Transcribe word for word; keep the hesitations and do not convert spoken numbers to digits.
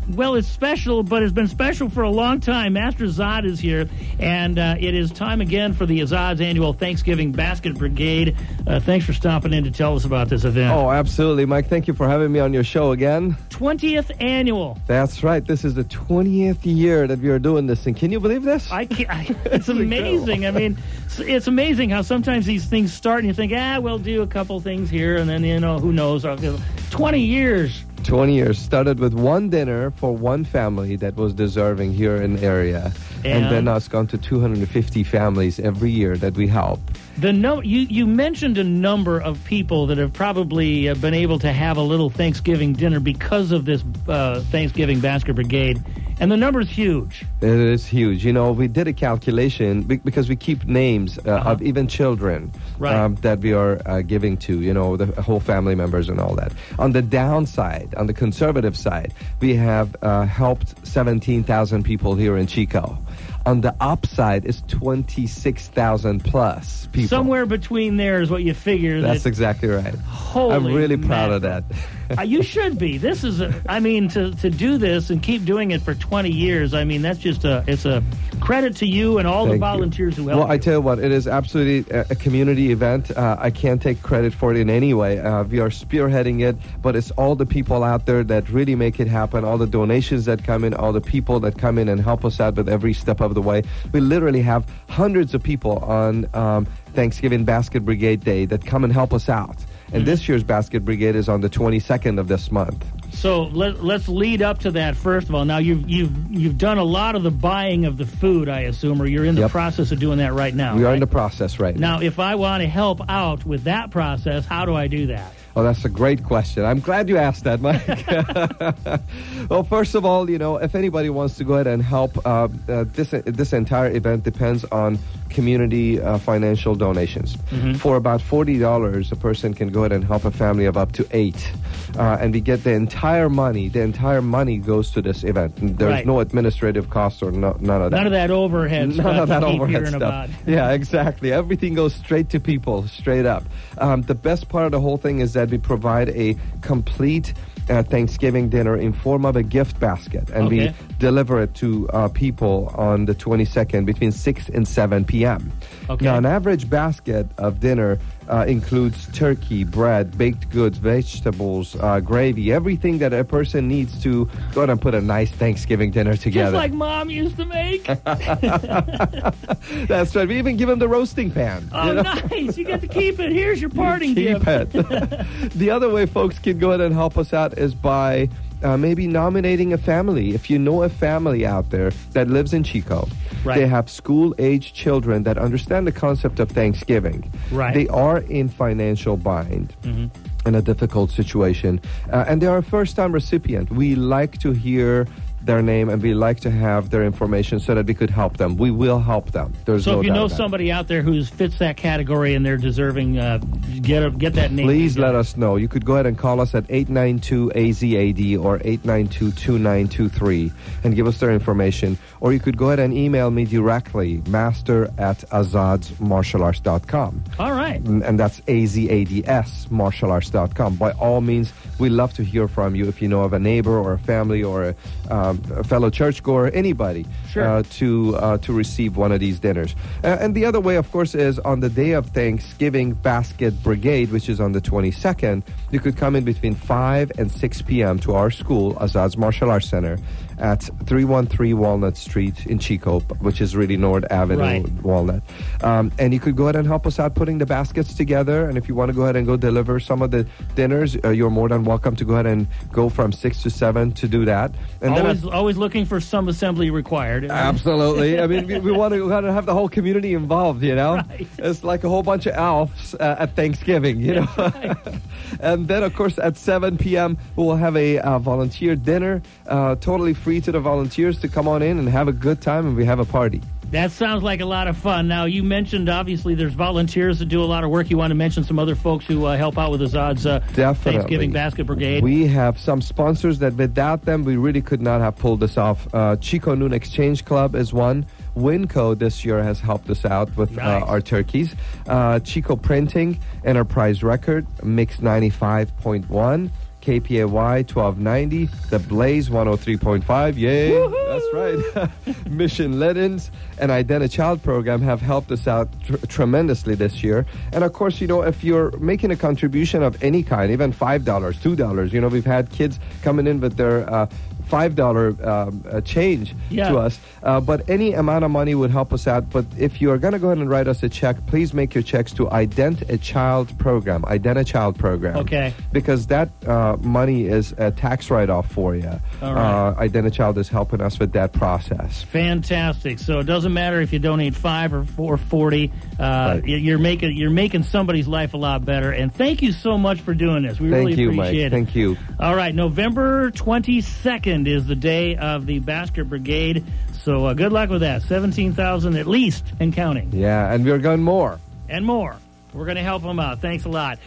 Well, it's special, but it's been special for a long time. Master Azad is here, and uh, it is time again for the Azad's annual Thanksgiving Basket Brigade. Uh, thanks for stopping in to tell us about this event. Oh, absolutely, Mike. Thank you for having me on your show again. twentieth annual. That's right. This is the twentieth year that we are doing this thing. Can you believe this? I can't, I, it's amazing. I mean, it's, it's amazing how sometimes these things start and you think, ah, we'll do a couple things here, and then, you know, who knows? twenty years. twenty years. Started with one dinner for one family that was deserving here in the area. And, and then now it's gone to two hundred fifty families every year that we help. The no, you, you mentioned a number of people that have probably uh, been able to have a little Thanksgiving dinner because of this uh, Thanksgiving Basket Brigade, and the number's huge. It is huge. You know, we did a calculation be- because we keep names uh, uh-huh. of even children right. um, that we are uh, giving to, you know, the whole family members and all that. On the downside, on the conservative side, we have uh, helped seventeen thousand people here in Chico. On the upside is twenty-six thousand plus people. Somewhere between there is what you figure. That's that, exactly right. Holy I'm really proud mackerel. of that. uh, you should be. This is, a, I mean, to, to do this and keep doing it for twenty years, I mean, that's just a, it's a credit to you and all Thank the volunteers you. who help Well, you. I tell you what, it is absolutely a, a community event. Uh, I can't take credit for it in any way. Uh, we are spearheading it, but it's all the people out there that really make it happen, all the donations that come in, all the people that come in and help us out with every step of the way. We literally have hundreds of people on um, Thanksgiving Basket Brigade Day that come and help us out. And mm-hmm. this year's Basket Brigade is on the twenty-second of this month. So let, let's lead up to that first of all. Now, you've you've you've done a lot of the buying of the food, I assume, or you're in the Yep. process of doing that right now. We right? are in the process right now. Now, if I want to help out with that process, how do I do that? Oh, that's a great question. I'm glad you asked that, Mike. Well, first of all, you know, if anybody wants to go ahead and help, uh, uh, this this entire event depends on community uh, financial donations. Mm-hmm. For about forty dollars, a person can go ahead and help a family of up to eight. Uh, and we get the entire money. The entire money goes to this event. There's right. no administrative costs or no, none of that. None of that overhead None stuff. of that you keep overhead hearing stuff. About. Yeah, exactly. Everything goes straight to people, straight up. Um, the best part of the whole thing is that we provide a complete uh, Thanksgiving dinner in form of a gift basket, and okay. we deliver it to uh, people on the twenty-second between six and seven p.m. Okay. Now, an average basket of dinner uh, includes turkey, bread, baked goods, vegetables, uh, gravy, everything that a person needs to go ahead and put a nice Thanksgiving dinner together. Just like Mom used to make. That's right. We even give them the roasting pan. Oh, you know? nice. You get to keep it. Here's your parting Keep gift. it. The other way folks can go ahead and help us out is by uh, maybe nominating a family. If you know a family out there that lives in Chico, right. they have school-age children that understand the concept of Thanksgiving. Right. They are in financial bind. Mm-hmm. In a difficult situation, uh, and they are a first-time recipient. We like to hear their name, and we like to have their information so that we could help them. We will help them. There's so no if you doubt know about somebody out there who fits that category and they're deserving, uh, get a, get that name. Please together. let us know. You could go ahead and call us at eight nine two A Z A D or eight nine two, two nine two three and give us their information. Or you could go ahead and email me directly, master at azads martial arts dot com. All right. And that's A Z A D S martial arts dot com. By all means, we love to hear from you if you know of a neighbor or a family or a, um, a fellow churchgoer, anybody, sure. uh, to uh, to receive one of these dinners. Uh, and the other way, of course, is on the day of Thanksgiving Basket Brigade, which is on the twenty-second, you could come in between five and six p.m. to our school, Azad's Martial Arts Center, at three one three Walnut Street in Chico, which is really North Avenue, right. Walnut. Um, and you could go ahead and help us out putting the baskets together. And if you want to go ahead and go deliver some of the dinners, uh, you're more than welcome to go ahead and go from six to seven to do that. And always, then always looking for some assembly required. Absolutely. I mean, we, we want to kind of have the whole community involved, you know? Right. It's like a whole bunch of elves uh, at Thanksgiving, you know? Right. And then, of course, at seven p.m., we'll have a uh, volunteer dinner, uh, totally free to the volunteers to come on in and have a good time, and we have a party. That sounds like a lot of fun. Now, you mentioned, obviously, there's volunteers that do a lot of work. You want to mention some other folks who uh, help out with Azad's uh, Thanksgiving Basket Brigade? We have some sponsors that without them, we really could not have pulled this off. Uh, Chico Noon Exchange Club is one. Winco this year has helped us out with nice. uh, our turkeys. Uh, Chico Printing, Enterprise Record, Mix ninety-five point one. K P A Y twelve ninety, The Blaze one oh three point five. Yay! Woo-hoo! That's right. Mission Let-ins and Ident a Child program have helped us out tr- tremendously this year. And of course, you know, if you're making a contribution of any kind, even five dollars, two dollars, you know, we've had kids coming in with their uh, five dollars um, uh, change yeah. to us. Uh, but any amount of money would help us out. But if you're going to go ahead and write us a check, please make your checks to Ident a Child program. Ident a Child program. Okay. Because that uh, money is a tax write-off for you. All right. Uh, Ident a Child is helping us with that process. Fantastic. So it doesn't matter if you donate five or four forty. Uh, Right. You're making you're making somebody's life a lot better. And thank you so much for doing this. We Thank really you, appreciate Mike. it. Thank you. All right, November twenty-second is the day of the Basket Brigade. So uh, good luck with that. seventeen thousand at least and counting. Yeah, and we're going more. And more. We're going to help them out. Thanks a lot.